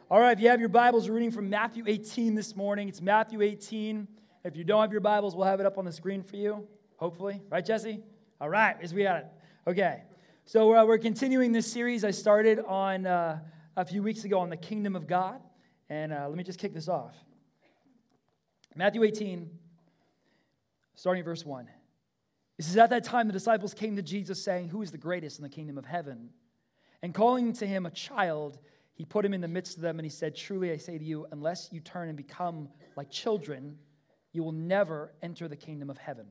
All right, if you have your Bibles, we're reading from Matthew 18 this morning. It's Matthew 18. If you don't have your Bibles, we'll have it up on the screen for you, hopefully. Right, Jesse? All right, as we got it. Okay, so we're continuing this series I started on a few weeks ago on the kingdom of God. And let me just kick this off. Matthew 18, starting at verse 1. It says, "At that time the disciples came to Jesus, saying, 'Who is the greatest in the kingdom of heaven?' And calling to him a child, he put him in the midst of them, and he said, 'Truly I say to you, unless you turn and become like children, you will never enter the kingdom of heaven.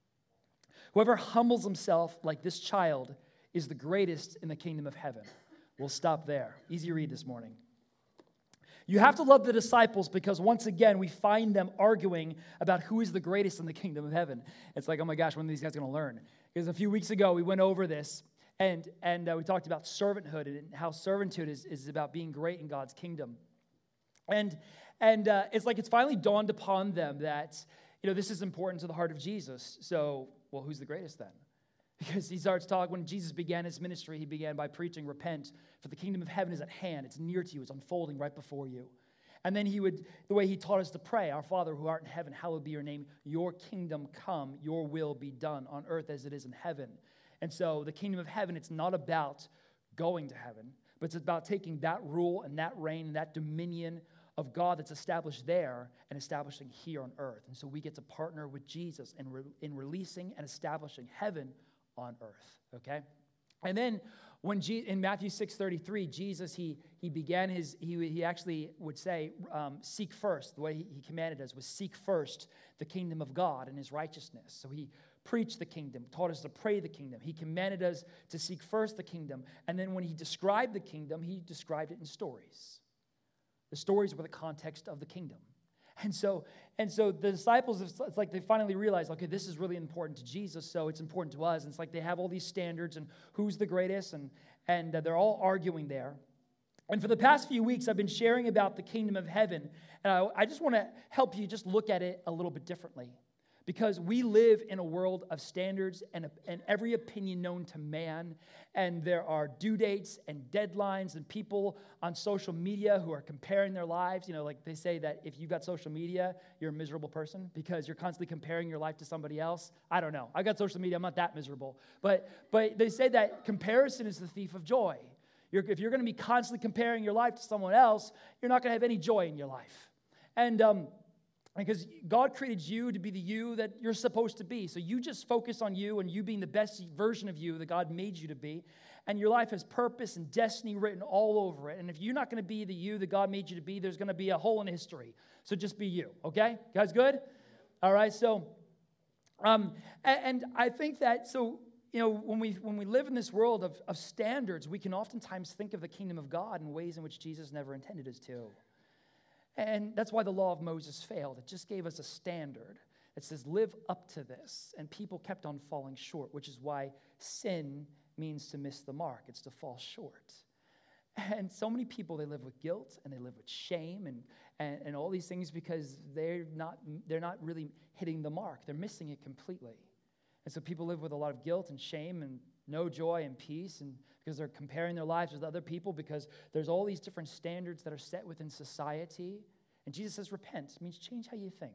Whoever humbles himself like this child is the greatest in the kingdom of heaven.'" We'll stop there. Easy read this morning. You have to love the disciples because once again, we find them arguing about who is the greatest in the kingdom of heaven. It's like, oh my gosh, when are these guys going to learn? Because a few weeks ago, we went over this, and we talked about servanthood and how servanthood is about being great in God's kingdom. And it's like it's finally dawned upon them that, this is important to the heart of Jesus. So, well, who's the greatest then? Because he starts talking, when Jesus began his ministry, he began by preaching, "Repent, for the kingdom of heaven is at hand. It's near to you. It's unfolding right before you." And then the way he taught us to pray, "Our Father who art in heaven, hallowed be your name. Your kingdom come, your will be done on earth as it is in heaven." And so the kingdom of heaven, it's not about going to heaven, but it's about taking that rule and that reign and that dominion of God that's established there and establishing here on earth. And so we get to partner with Jesus in releasing and establishing heaven on earth, okay? And then in Matthew 6:33, Jesus, he actually would say, seek first. The way he commanded us was seek first the kingdom of God and his righteousness. So he preached the kingdom, taught us to pray the kingdom. He commanded us to seek first the kingdom. And then when he described the kingdom, he described it in stories. The stories were the context of the kingdom. And so the disciples, it's like they finally realized, okay, this is really important to Jesus, so it's important to us. And it's like they have all these standards and who's the greatest, and they're all arguing there. And for the past few weeks, I've been sharing about the kingdom of heaven, and I just want to help you just look at it a little bit differently. Because we live in a world of standards and every opinion known to man, and there are due dates and deadlines and people on social media who are comparing their lives. Like they say that if you've got social media, you're a miserable person because you're constantly comparing your life to somebody else. I don't know. I got social media. I'm not that miserable. But they say that comparison is the thief of joy. If you're going to be constantly comparing your life to someone else, you're not going to have any joy in your life. And because God created you to be the you that you're supposed to be. So you just focus on you and you being the best version of you that God made you to be. And your life has purpose and destiny written all over it. And if you're not going to be the you that God made you to be, there's going to be a hole in history. So just be you, okay? You guys good? All right, so, and I think that, when we live in this world of standards, we can oftentimes think of the kingdom of God in ways in which Jesus never intended us to. And that's why the law of Moses failed. It just gave us a standard that says, live up to this. And people kept on falling short, which is why sin means to miss the mark. It's to fall short. And so many people, they live with guilt and they live with shame and all these things because they're not really hitting the mark. They're missing it completely. And so people live with a lot of guilt and shame and no joy and peace, and because they're comparing their lives with other people, because there's all these different standards that are set within society. And Jesus says, repent. It means change how you think.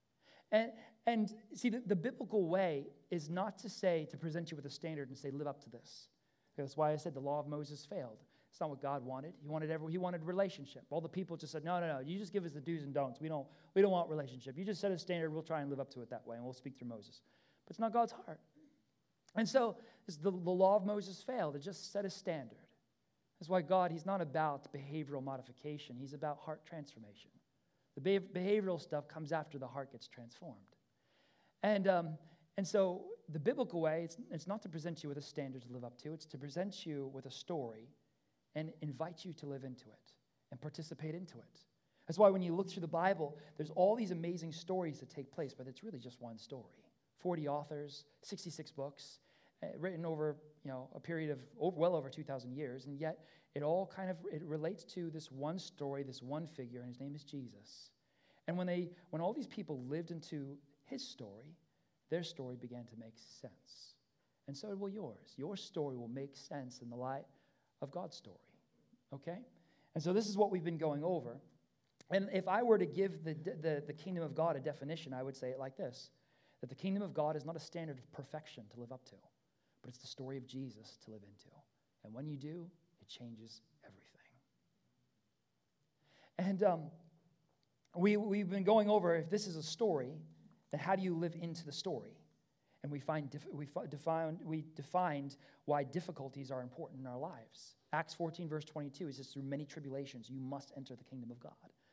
And see, the biblical way is not to present you with a standard and say, live up to this. That's why I said the law of Moses failed. It's not what God wanted. He wanted relationship. All the people just said, no, you just give us the do's and don'ts. We don't want relationship. You just set a standard, we'll try and live up to it that way, and we'll speak through Moses. But it's not God's heart. And so the law of Moses failed. It just set a standard. That's why God, he's not about behavioral modification. He's about heart transformation. The behavioral stuff comes after the heart gets transformed. And so the biblical way, it's not to present you with a standard to live up to. It's to present you with a story and invite you to live into it and participate into it. That's why when you look through the Bible, there's all these amazing stories that take place, but it's really just one story. 40 authors, 66 books, written over a period of well over 2,000 years, and yet it relates to this one story, this one figure, and his name is Jesus. And when all these people lived into his story, their story began to make sense. And so will yours. Your story will make sense in the light of God's story, okay? And so this is what we've been going over. And if I were to give the kingdom of God a definition, I would say it like this, that the kingdom of God is not a standard of perfection to live up to, but it's the story of Jesus to live into. And when you do, it changes everything. And we've been going over, if this is a story, then how do you live into the story? And we defined why difficulties are important in our lives. Acts 14, verse 22, is just through many tribulations, you must enter the kingdom of God.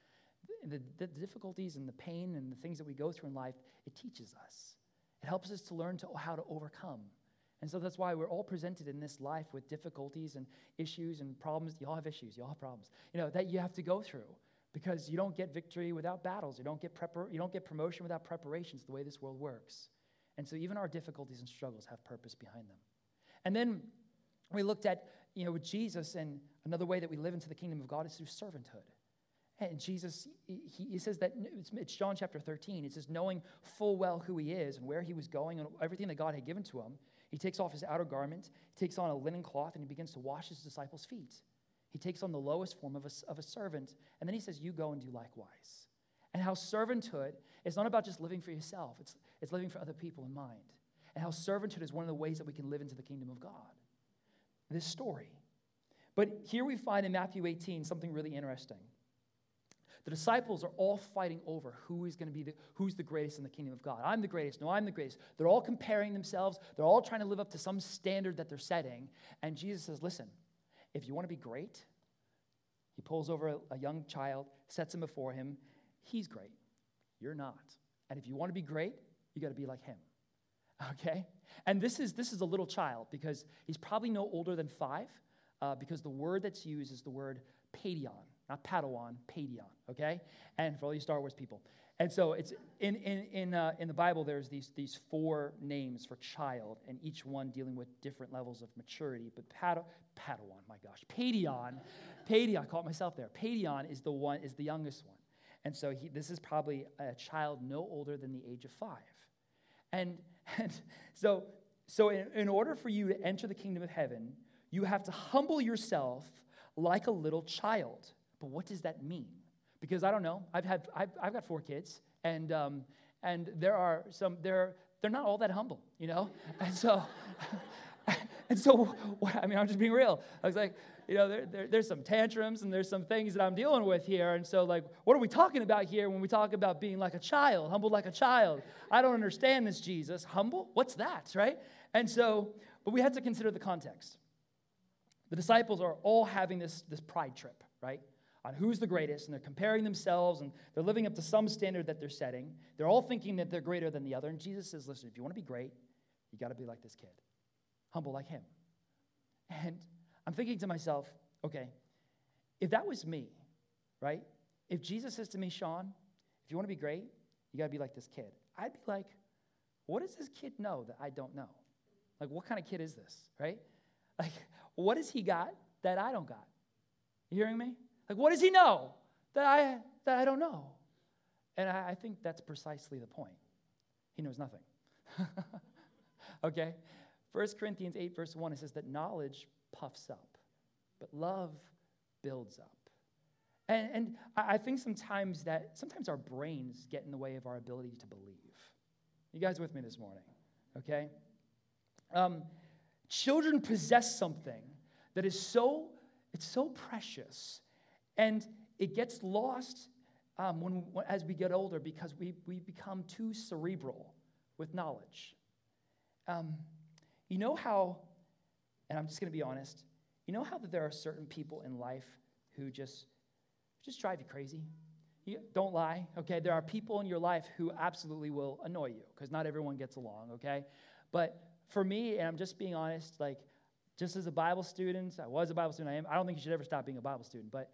The difficulties and the pain and the things that we go through in life, it teaches us. It helps us to learn how to overcome. And so that's why we're all presented in this life with difficulties and issues and problems. You all have issues, you all have problems, that you have to go through, because you don't get victory without battles. You don't get promotion without preparations, the way this world works. And so even our difficulties and struggles have purpose behind them. And then we looked at, with Jesus, and another way that we live into the kingdom of God is through servanthood. And Jesus, he says that, it's John chapter 13, it says, knowing full well who he is and where he was going and everything that God had given to him, he takes off his outer garment, takes on a linen cloth, and he begins to wash his disciples' feet. He takes on the lowest form of a servant, and then he says, you go and do likewise. And how servanthood is not about just living for yourself, it's living for other people in mind. And how servanthood is one of the ways that we can live into the kingdom of God. This story. But here we find in Matthew 18 something really interesting. The disciples are all fighting over who's the greatest in the kingdom of God. I'm the greatest. No, I'm the greatest. They're all comparing themselves. They're all trying to live up to some standard that they're setting. And Jesus says, listen, if you want to be great, he pulls over a young child, sets him before him. He's great. You're not. And if you want to be great, you got to be like him. Okay? And this is a little child, because he's probably no older than 5, because the word that's used is the word paidion. Not Padawan, Paidion, okay? And for all you Star Wars people. And so it's in the Bible, there's these 4 names for child, and each one dealing with different levels of maturity. But Padawan, my gosh, Paidion, I caught myself there. Paidion is the youngest one. And so this is probably a child no older than the age of 5. And so in order for you to enter the kingdom of heaven, you have to humble yourself like a little child. But what does that mean? Because I don't know. I've got 4 kids, and there are some they're not all that humble, And so I'm just being real. I was like, there's some tantrums and there's some things that I'm dealing with here, and so like, what are we talking about here when we talk about being like a child, humble like a child? I don't understand this, Jesus. Humble? What's that, right? And so, but we had to consider the context. The disciples are all having this pride trip, right? On who's the greatest, and they're comparing themselves, and they're living up to some standard that they're setting. They're all thinking that they're greater than the other, and Jesus says, listen, if you want to be great, you got to be like this kid. Humble like him. And I'm thinking to myself, okay, if that was me, right? If Jesus says to me, Sean, if you want to be great, you got to be like this kid. I'd be like, what does this kid know that I don't know? Like, what kind of kid is this, right? Like, what has he got that I don't got? You hearing me? Like, what does he know that I don't know? And I think that's precisely the point. He knows nothing. Okay? 1 Corinthians 8, verse 1, it says that knowledge puffs up, but love builds up. And I think sometimes our brains get in the way of our ability to believe. You guys with me this morning? Okay? Children possess something that is so precious, and it gets lost as we get older, because we become too cerebral with knowledge. You know how, and I'm just going to be honest, you know how that there are certain people in life who just drive you crazy? Don't lie, okay? There are people in your life who absolutely will annoy you, because not everyone gets along, okay? But for me, and I'm just being honest, like, just as a Bible student, I was a Bible student, I don't think you should ever stop being a Bible student, but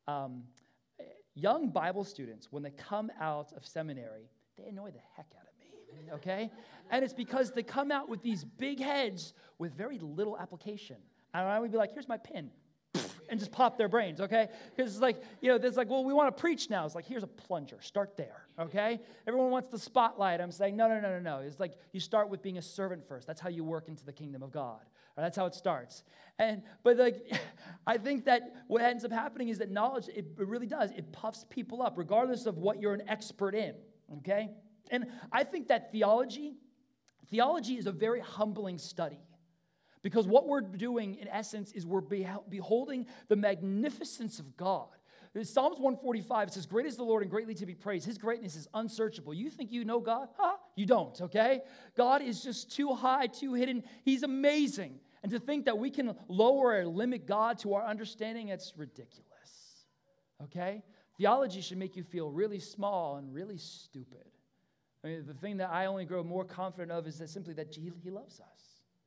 young Bible students, when they come out of seminary, they annoy the heck out of me, okay? And it's because they come out with these big heads with very little application. And I would be like, here's my pin, and just pop their brains, okay? Because it's like, there's like, well, we want to preach now. It's like, here's a plunger. Start there, okay? Everyone wants the spotlight. I'm saying, no. It's like you start with being a servant first. That's how you work into the kingdom of God, That's how it starts. But I think that what ends up happening is that knowledge, it really does. It puffs people up, regardless of what you're an expert in, okay? And I think that theology is a very humbling study. Because what we're doing, in essence, is we're beholding the magnificence of God. In Psalms 145, it says, "Great is the Lord and greatly to be praised. His greatness is unsearchable." You think you know God? You don't, okay? God is just too high, too hidden. He's amazing. And to think that we can lower or limit God to our understanding, it's ridiculous, okay? Theology should make you feel really small and really stupid. I mean, the thing that I only grow more confident of is that simply that He loves us.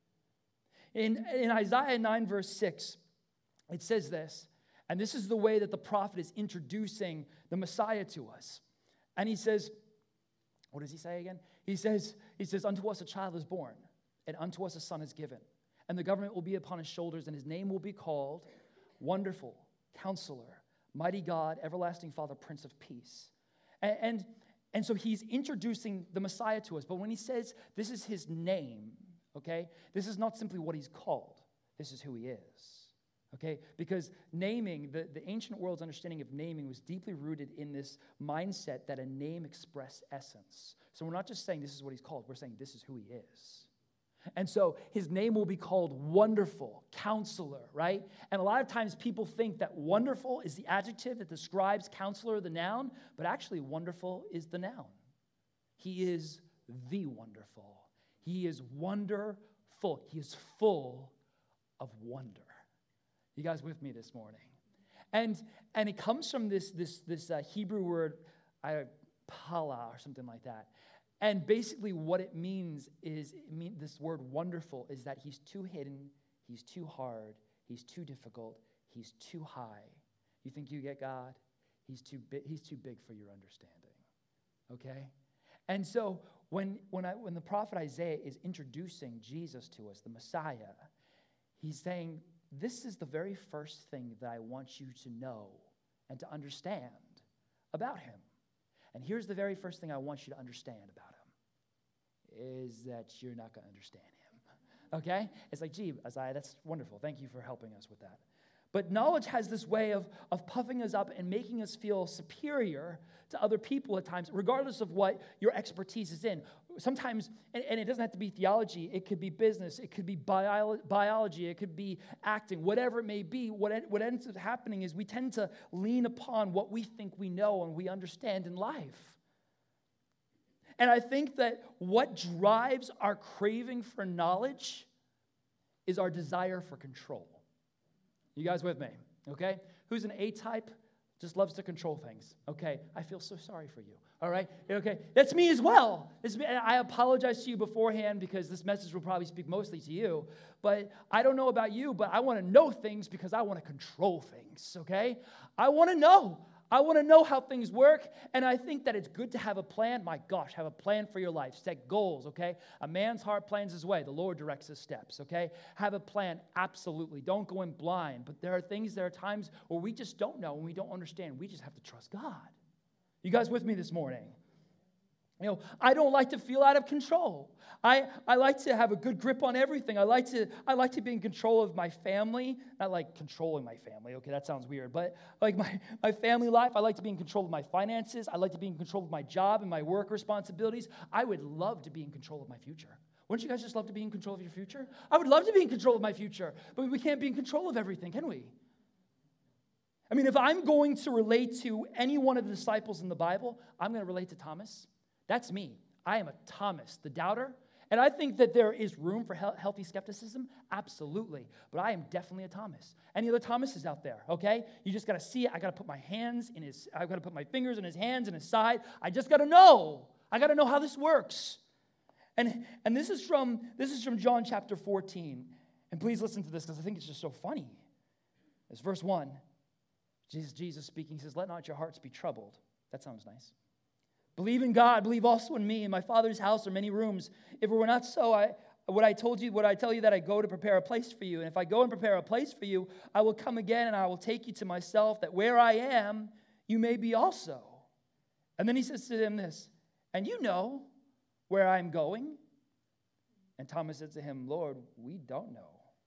In Isaiah 9, verse 6, it says this, and this is the way that the prophet is introducing the Messiah to us. And he says, what does he say again? He says, "Unto us a child is born, and unto us a son is given. And the government will be upon his shoulders, and his name will be called Wonderful, Counselor, Mighty God, Everlasting Father, Prince of Peace." And so he's introducing the Messiah to us. But when he says this is his name, okay, this is not simply what he's called. This is who he is, okay? Because naming, the ancient world's understanding of naming was deeply rooted in this mindset that a name expressed essence. So we're not just saying this is what he's called. We're saying this is who he is. And so his name will be called Wonderful, Counselor, right? And a lot of times people think that wonderful is the adjective that describes counselor, the noun, but actually wonderful is the noun. He is the wonderful. He is wonderful. He is full of wonder. You guys with me this morning? And it comes from this Hebrew word, pala, or something like that. And basically what it means is, this word wonderful is that he's too hidden, he's too hard, he's too difficult, he's too high. You think you get God? He's too big for your understanding. Okay? And so when the prophet Isaiah is introducing Jesus to us, the Messiah, he's saying, this is the very first thing that I want you to know and to understand about him. And here's the very first thing I want you to understand about him, is that you're not going to understand him, okay? It's like, gee, Isaiah, that's wonderful. Thank you for helping us with that. But knowledge has this way of puffing us up and making us feel superior to other people at times, regardless of what your expertise is in. Sometimes, and it doesn't have to be theology, it could be business, it could be biology, it could be acting, whatever it may be. What ends up happening is we tend to lean upon what we think we know and we understand in life. And I think that what drives our craving for knowledge is our desire for control. You guys with me? Okay? Who's an A-type? Just loves to control things. Okay? I feel so sorry for you. All right? Okay? That's me as well. I apologize to you beforehand because this message will probably speak mostly to you. But I don't know about you, but I want to know things because I want to control things. Okay? I want to know. I want to know how things work, and I think that it's good to have a plan. My gosh, have a plan for your life. Set goals, okay? A man's heart plans his way. The Lord directs his steps, okay? Have a plan, absolutely. Don't go in blind. But there are times where we just don't know and we don't understand. We just have to trust God. You guys with me this morning? You know, I don't like to feel out of control. I like to have a good grip on everything. I like to be in control of my family. Not like controlling my family. Okay, that sounds weird. But like my family life, I like to be in control of my finances. I like to be in control of my job and my work responsibilities. I would love to be in control of my future. Wouldn't you guys just love to be in control of your future? I would love to be in control of my future. But we can't be in control of everything, can we? I mean, if I'm going to relate to any one of the disciples in the Bible, I'm going to relate to Thomas. That's me. I am a Thomas, the doubter. And I think that there is room for healthy skepticism. Absolutely. But I am definitely a Thomas. Any other Thomases out there, okay? You just got to see it. I got to put my I've got to put my fingers in his hands and his side. I just got to know. I got to know how this works. And this is from John chapter 14. And please listen to this because I think it's just so funny. It's verse 1. Jesus speaking, he says, "Let not your hearts be troubled." That sounds nice. "Believe in God, believe also in me. In my Father's house are many rooms. If it were not so, would I tell you that I go to prepare a place for you? And if I go and prepare a place for you, I will come again and I will take you to myself, that where I am, you may be also." And then he says to them this, "And you know where I am going?" And Thomas said to him, "Lord, we don't know."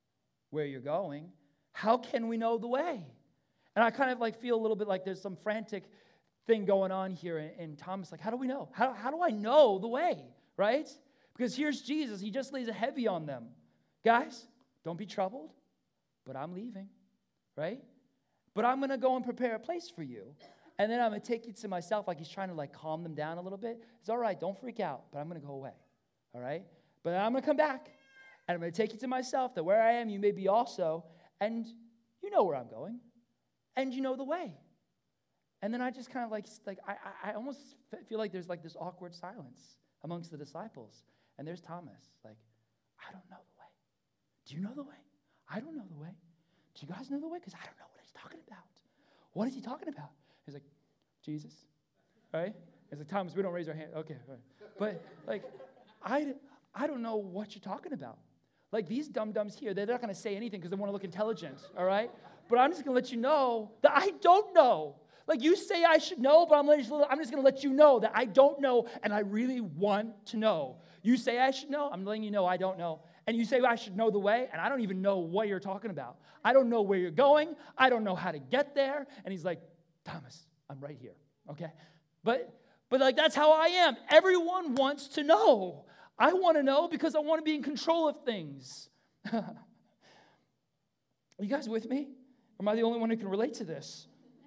where you're going, how can we know the way? And I kind of like feel a little bit like there's some frantic thing going on here in Thomas. Like, how do we know? How do I know the way, right? Because here's Jesus. He just lays a heavy on them. Guys, don't be troubled, but I'm leaving, right? But I'm going to go and prepare a place for you. And then I'm going to take you to myself, like he's trying to like calm them down a little bit. It's all right, don't freak out, but I'm going to go away, all right? But I'm going to come back, and I'm going to take you to myself, that where I am, you may be also, and you know where I'm going, and you know the way. And then I just kind of like I almost feel like there's like this awkward silence amongst the disciples. And there's Thomas, like, I don't know the way. Do you know the way? I don't know the way. Do you guys know the way? Because I don't know what he's talking about. What is he talking about? He's like, Jesus, right? He's like, Thomas, we don't raise our hand. Okay, right. But like, I don't know what you're talking about. Like these dum-dums here, they're not going to say anything because they want to look intelligent, all right? But I'm just going to let you know that I don't know. Like you say I should know, but I'm just going to let you know that I don't know, and I really want to know. You say I should know, I'm letting you know I don't know. And you say I should know the way, and I don't even know what you're talking about. I don't know where you're going. I don't know how to get there. And he's like, Thomas, I'm right here, okay? But like that's how I am. Everyone wants to know. I want to know because I want to be in control of things. Are you guys with me? Or am I the only one who can relate to this?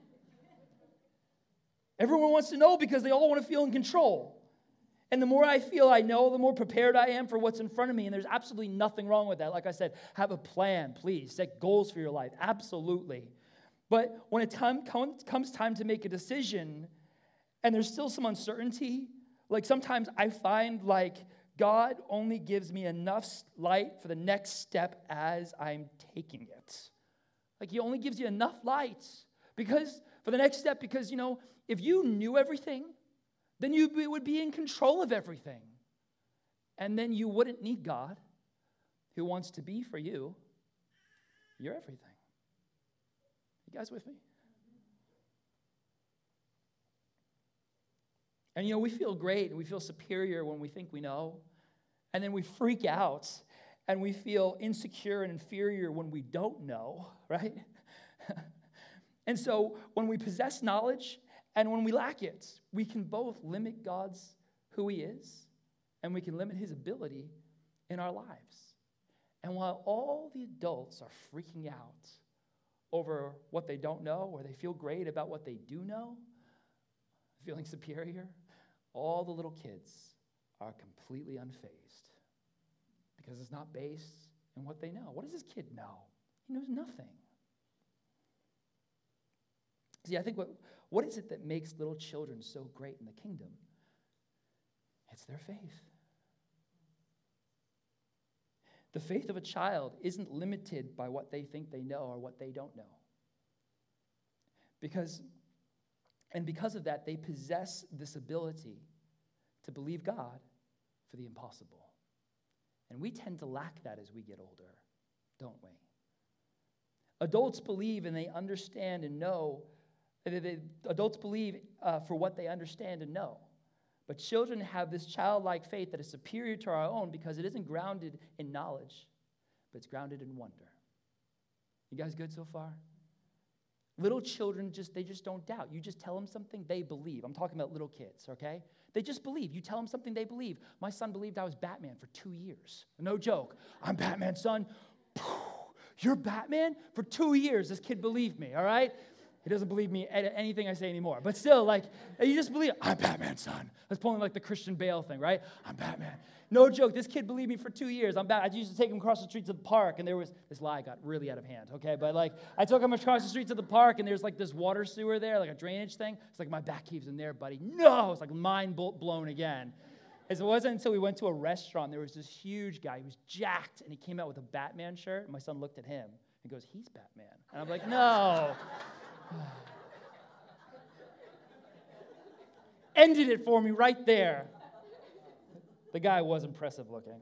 Everyone wants to know because they all want to feel in control. And the more I feel I know, the more prepared I am for what's in front of me. And there's absolutely nothing wrong with that. Like I said, have a plan, please. Set goals for your life. Absolutely. But when it comes time to make a decision, and there's still some uncertainty, like sometimes I find like God only gives me enough light for the next step as I'm taking it. Like he only gives you enough light for the next step because, you know, if you knew everything, then you would be in control of everything. And then you wouldn't need God, who wants to be for you your everything. You guys with me? And, you know, we feel great and we feel superior when we think we know. And then we freak out and we feel insecure and inferior when we don't know, right? And so when we possess knowledge and when we lack it, we can both limit God's who he is, and we can limit his ability in our lives. And while all the adults are freaking out over what they don't know, or they feel great about what they do know, feeling superior, all the little kids are completely unfazed because it's not based on what they know. What does this kid know? He knows nothing. See, I think what is it that makes little children so great in the kingdom? It's their faith. The faith of a child isn't limited by what they think they know or what they don't know. Because of that, they possess this ability to believe God for the impossible. And we tend to lack that as we get older, don't we? Adults believe and they understand and know. Adults believe for what they understand and know. But children have this childlike faith that is superior to our own because it isn't grounded in knowledge, but it's grounded in wonder. You guys good so far? Little children, they just don't doubt. You just tell them something, they believe. I'm talking about little kids, okay? They just believe. You tell them something, they believe. My son believed I was Batman for 2 years. No joke. I'm Batman, son. You're Batman? For 2 years, this kid believed me, all right? He doesn't believe me anything I say anymore. But still, like, you just believe, I'm Batman, son. That's pulling like the Christian Bale thing, right? I'm Batman. No joke. This kid believed me for 2 years. I used to take him across the streets of the park, and this lie got really out of hand, okay? But, like, I took him across the streets of the park, and there's, like, this water sewer there, like a drainage thing. It's like, my back cave's in there, buddy. No! It's like mind blown again. It wasn't until we went to a restaurant, there was this huge guy. He was jacked, and he came out with a Batman shirt, and my son looked at him and goes, he's Batman. And I'm like, no. Ended it for me right there. The guy was impressive looking.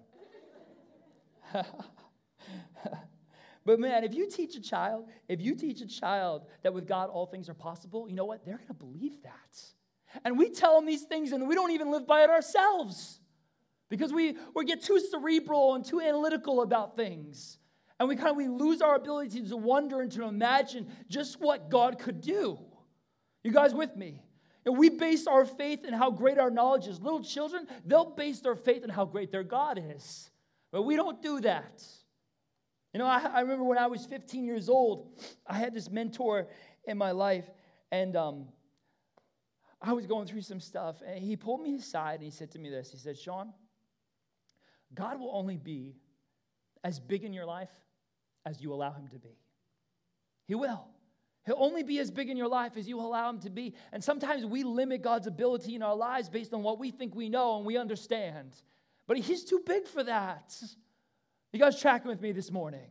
But man, if you teach a child that with God all things are possible, you know what? They're going to believe that. And we tell them these things and we don't even live by it ourselves because we get too cerebral and too analytical about things. And we lose our ability to wonder and to imagine just what God could do. You guys with me? And we base our faith in how great our knowledge is. Little children, they'll base their faith in how great their God is. But we don't do that. I remember when I was 15 years old, I had this mentor in my life, and I was going through some stuff, and he pulled me aside, and he said to me this. He said, Sean, God will only be as big in your life as you allow him to be. He will. He'll only be as big in your life as you allow him to be. And sometimes we limit God's ability in our lives based on what we think we know and we understand. But he's too big for that. You guys tracking with me this morning?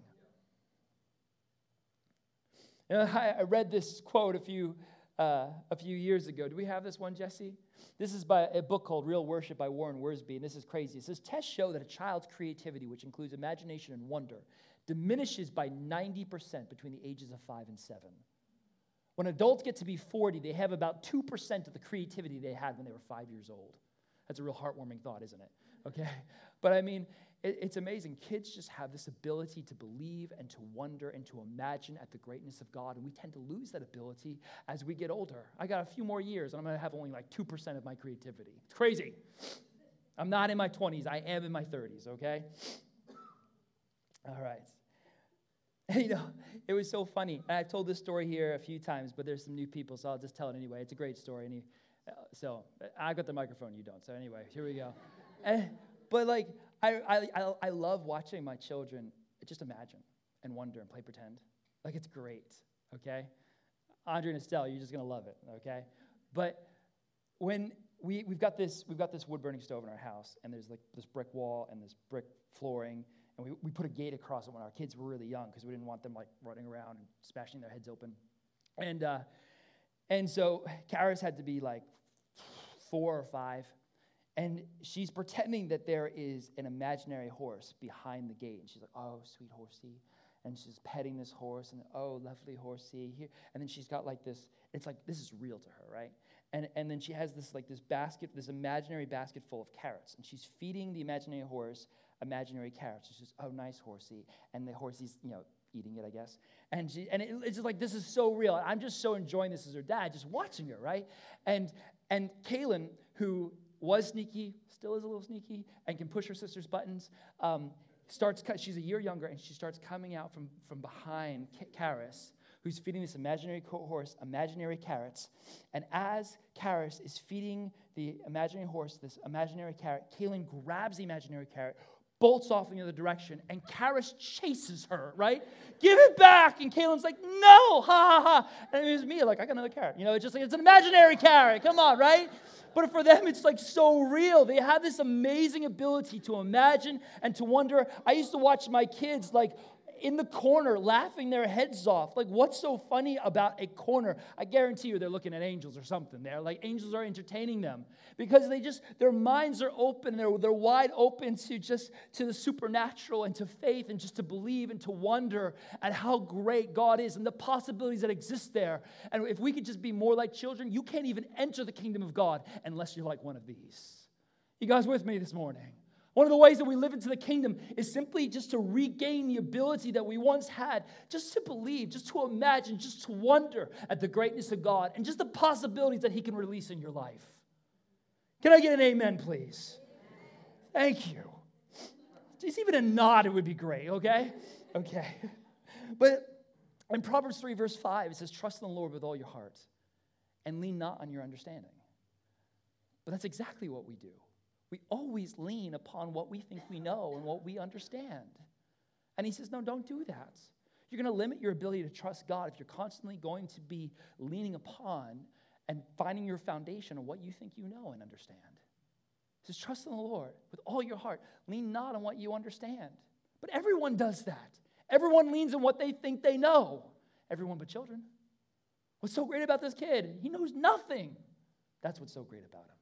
I read this quote a few years ago. Do we have this one, Jesse? This is by a book called Real Worship by Warren Wiersbe, and this is crazy. It says, tests show that a child's creativity, which includes imagination and wonder, diminishes by 90% between the ages of 5 and 7. When adults get to be 40, they have about 2% of the creativity they had when they were 5 years old. That's a real heartwarming thought, isn't it? Okay? But I mean, it's amazing. Kids just have this ability to believe and to wonder and to imagine at the greatness of God, and we tend to lose that ability as we get older. I got a few more years, and I'm going to have only like 2% of my creativity. It's crazy. I'm not in my 20s. I am in my 30s, okay? All right. It was so funny. And I've told this story here a few times, but there's some new people, so I'll just tell it anyway. It's a great story. So I got the microphone, you don't. So anyway, here we go. But like, I love watching my children just imagine and wonder and play pretend. Like, it's great, okay? Andre and Estelle, you're just going to love it, okay? But when we've got this wood-burning stove in our house, and there's like this brick wall and this brick flooring, and we put a gate across it when our kids were really young because we didn't want them like running around and smashing their heads open. And so Karis had to be like 4 or 5, and she's pretending that there is an imaginary horse behind the gate. And she's like, oh, sweet horsey. And she's petting this horse, and oh, lovely horsey. Here. And then she's got like this, it's like, this is real to her, right? And then she has this basket, this imaginary basket full of carrots. And she's feeding the imaginary horse imaginary carrots. She says, oh, nice horsey. And the horsey's, eating it, I guess. And it's just like, this is so real. I'm just so enjoying this as her dad, just watching her, right? And Kaylin, who was sneaky, still is a little sneaky, and can push her sister's buttons, she's a year younger, and she starts coming out from behind Karis, who's feeding this imaginary horse imaginary carrots. And as Karis is feeding the imaginary horse this imaginary carrot, Kaylin grabs the imaginary carrot, bolts off in the other direction, and Karis chases her, right? Give it back! And Kaylin's like, no! Ha, ha, ha. And it was me, like, I got another carrot. It's just like, it's an imaginary carrot. Come on, right? But for them, it's like so real. They have this amazing ability to imagine and to wonder. I used to watch my kids, like, in the corner laughing their heads off. Like, what's so funny about a corner? I guarantee you they're looking at angels or something there. Like, angels are entertaining them because their minds are open. They're wide open to the supernatural and to faith and just to believe and to wonder at how great God is and the possibilities that exist there. And if we could just be more like children, you can't even enter the kingdom of God unless you're like one of these. You guys with me this morning? One of the ways that we live into the kingdom is simply just to regain the ability that we once had, just to believe, just to imagine, just to wonder at the greatness of God and just the possibilities that he can release in your life. Can I get an amen, please? Thank you. Just even a nod, it would be great, okay? Okay. But in Proverbs 3, verse 5, it says, trust in the Lord with all your heart and lean not on your understanding. But that's exactly what we do. We always lean upon what we think we know and what we understand. And he says, no, don't do that. You're going to limit your ability to trust God if you're constantly going to be leaning upon and finding your foundation on what you think you know and understand. He says, trust in the Lord with all your heart. Lean not on what you understand. But everyone does that. Everyone leans on what they think they know. Everyone but children. What's so great about this kid? He knows nothing. That's what's so great about him.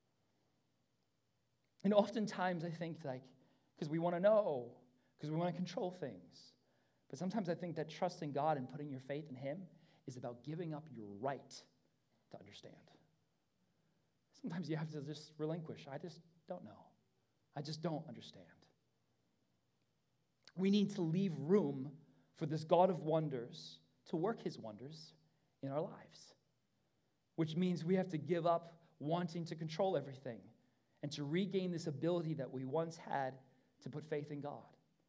And oftentimes I think, because we want to know, because we want to control things. But sometimes I think that trusting God and putting your faith in him is about giving up your right to understand. Sometimes you have to just relinquish. I just don't know. I just don't understand. we need to leave room for this God of wonders to work his wonders in our lives, which means we have to give up wanting to control everything and to regain this ability that we once had to put faith in God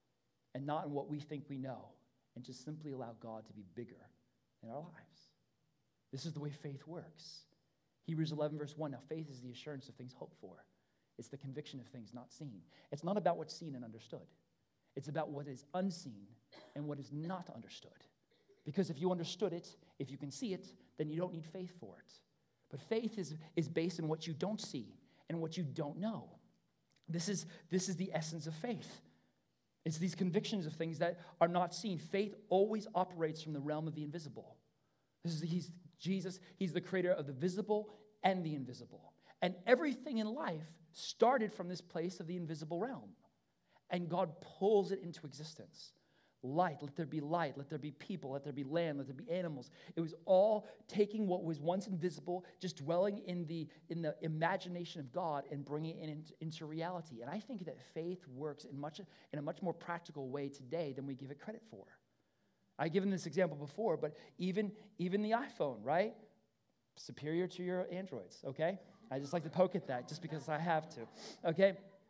and not in what we think we know, and just simply allow God to be bigger in our lives. This is the way faith works. Hebrews 11, verse 1, now faith is the assurance of things hoped for. It's the conviction of things not seen. It's not about what's seen and understood. It's about what is unseen and what is not understood. Because if you understood it, if you can see it, then you don't need faith for it. But faith is based on what you don't see and what you don't know. This is the essence of faith. It's these convictions of things that are not seen. Faith always operates from the realm of the invisible. He's Jesus. He's the creator of the visible and the invisible. And everything in life started from this place of the invisible realm. And God pulls it into existence. Light, let there be light, let there be people, let there be land, let there be animals. It was all taking what was once invisible, just dwelling in the imagination of God and bringing it into reality. And I think that faith works in a much more practical way today than we give it credit for. I've given this example before, but even the iPhone, right? Superior to your Androids, okay? I just like to poke at that just because I have to, okay?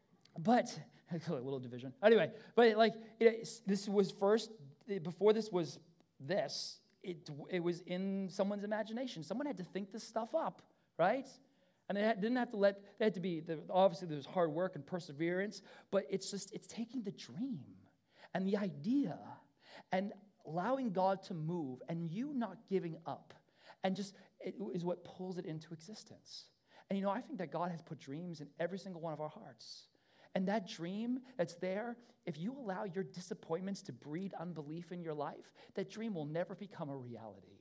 But a little division. Anyway, but this was first, before this was this, it was in someone's imagination. Someone had to think this stuff up, right? And they had to be, obviously there was hard work and perseverance, but it's taking the dream and the idea and allowing God to move and you not giving up. And just, it is what pulls it into existence. And I think that God has put dreams in every single one of our hearts. And that dream that's there, if you allow your disappointments to breed unbelief in your life, that dream will never become a reality.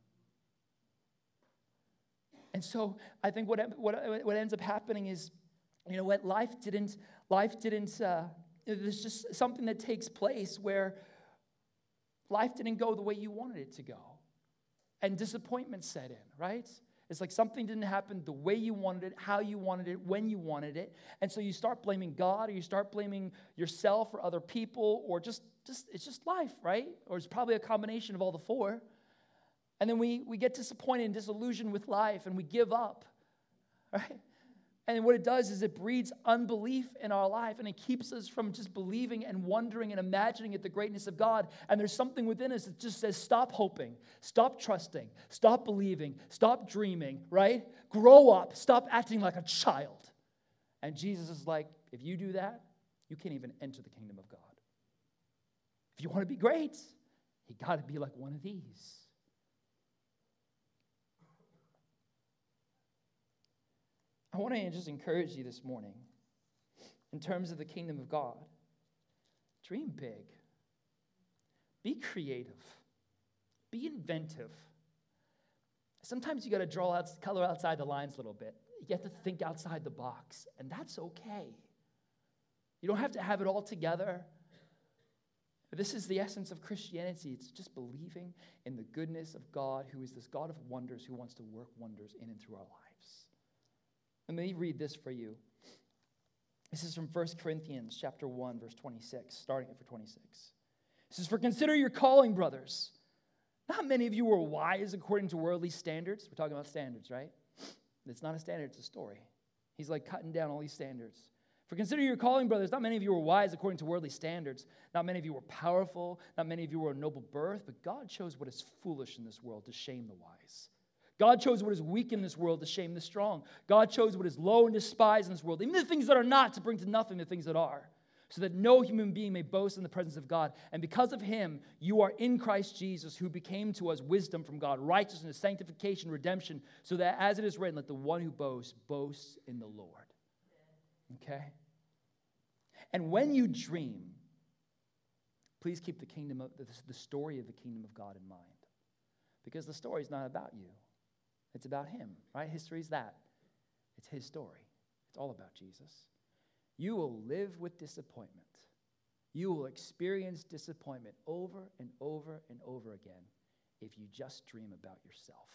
And so I think what ends up happening is, life didn't, there's just something that takes place where life didn't go the way you wanted it to go. And disappointment set in, right? It's like something didn't happen the way you wanted it, how you wanted it, when you wanted it. And so you start blaming God, or you start blaming yourself or other people, or just it's just life, right? Or it's probably a combination of all the four. And then we get disappointed and disillusioned with life, and we give up, right? And what it does is it breeds unbelief in our life, and it keeps us from just believing and wondering and imagining at the greatness of God. And there's something within us that just says, stop hoping, stop trusting, stop believing, stop dreaming, right? Grow up, stop acting like a child. And Jesus is like, if you do that, you can't even enter the kingdom of God. If you want to be great, you got to be like one of these. I want to just encourage you this morning in terms of the kingdom of God. Dream big. Be creative. Be inventive. Sometimes you got to draw out, color outside the lines a little bit. You have to think outside the box, and that's okay. You don't have to have it all together. This is the essence of Christianity. It's just believing in the goodness of God, who is this God of wonders, who wants to work wonders in and through our lives. Let me read this for you. This is from 1 Corinthians chapter 1, verse 26, starting at verse 26. It says, "For consider your calling, brothers. Not many of you were wise according to worldly standards." We're talking about standards, right? It's not a standard, it's a story. He's like cutting down all these standards. "For consider your calling, brothers. Not many of you were wise according to worldly standards. Not many of you were powerful. Not many of you were of noble birth. But God chose what is foolish in this world to shame the wise. God chose what is weak in this world to shame the strong. God chose what is low and despised in this world, even the things that are not, to bring to nothing the things that are, so that no human being may boast in the presence of God. And because of him, you are in Christ Jesus, who became to us wisdom from God, righteousness, sanctification, redemption, so that as it is written, let the one who boasts, boasts in the Lord." Okay? And when you dream, please keep the story of the kingdom of God in mind. Because the story is not about you. It's about him, right? History is that. It's his story. It's all about Jesus. You will live with disappointment. You will experience disappointment over and over and over again if you just dream about yourself.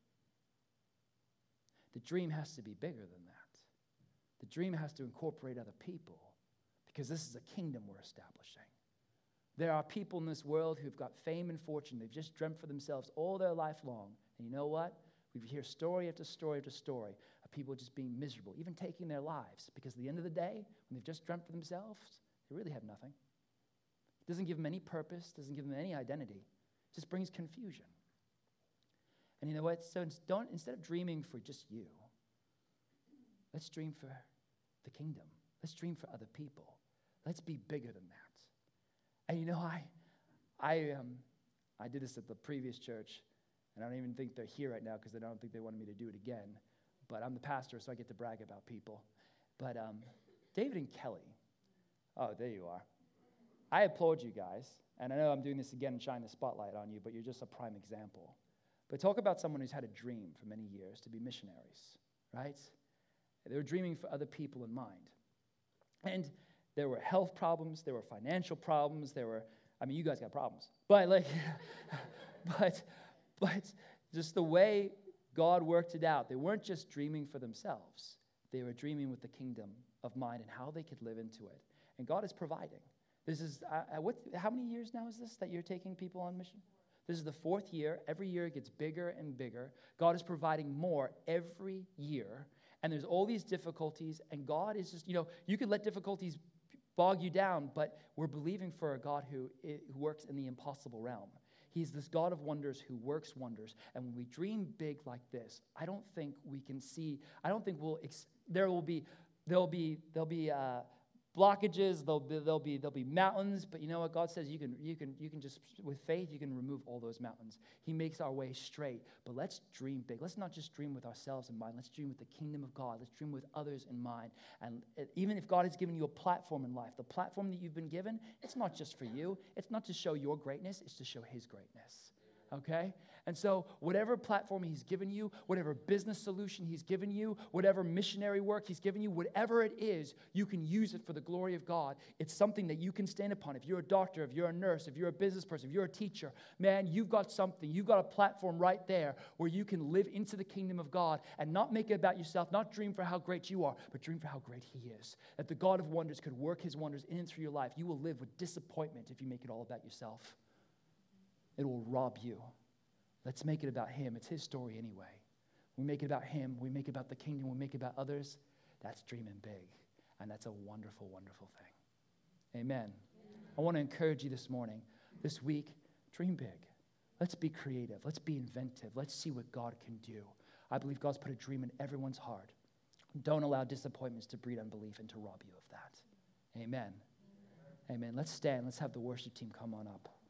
The dream has to be bigger than that. The dream has to incorporate other people, because this is a kingdom we're establishing. There are people in this world who've got fame and fortune. They've just dreamt for themselves all their life long. And you know what? We hear story after story after story of people just being miserable, even taking their lives, because at the end of the day, when they've just dreamt for themselves, they really have nothing. It doesn't give them any purpose, doesn't give them any identity. It just brings confusion. And you know what? So instead of dreaming for just you, let's dream for the kingdom. Let's dream for other people. Let's be bigger than that. And you know, I did this at the previous church, and I don't even think they're here right now because I don't think they wanted me to do it again. But I'm the pastor, so I get to brag about people. But David and Kelly, oh, there you are. I applaud you guys, and I know I'm doing this again and shining the spotlight on you, but you're just a prime example. But talk about someone who's had a dream for many years to be missionaries, right? They were dreaming for other people in mind. And there were health problems, there were financial problems, you guys got problems. But but just the way God worked it out, they weren't just dreaming for themselves. They were dreaming with the kingdom of mind and how they could live into it. And God is providing. This is, how many years now is this that you're taking people on mission? This is the 4th year. Every year it gets bigger and bigger. God is providing more every year. And there's all these difficulties, and God is just, you could let difficulties bog you down, but we're believing for a God who works in the impossible realm. He's this God of wonders who works wonders. And when we dream big like this, I don't think we can see, I don't think there'll be blockages, there'll be mountains, but you know what? God says you can just, with faith, you can remove all those mountains. He makes our way straight. But let's dream big. Let's not just dream with ourselves in mind. Let's dream with the kingdom of God. Let's dream with others in mind. And even if God has given you a platform in life, the platform that you've been given, it's not just for you. It's not to show your greatness. It's to show His greatness. Okay? And so whatever platform He's given you, whatever business solution He's given you, whatever missionary work He's given you, whatever it is, you can use it for the glory of God. It's something that you can stand upon. If you're a doctor, if you're a nurse, if you're a business person, if you're a teacher, man, you've got something. You've got a platform right there where you can live into the kingdom of God and not make it about yourself, not dream for how great you are, but dream for how great He is. That the God of wonders could work His wonders in and through your life. You will live with disappointment if you make it all about yourself. It will rob you. Let's make it about Him. It's His story anyway. We make it about Him. We make it about the kingdom. We make it about others. That's dreaming big. And that's a wonderful, wonderful thing. Amen. I want to encourage you this morning, this week, dream big. Let's be creative. Let's be inventive. Let's see what God can do. I believe God's put a dream in everyone's heart. Don't allow disappointments to breed unbelief and to rob you of that. Amen. Amen. Let's stand. Let's have the worship team come on up.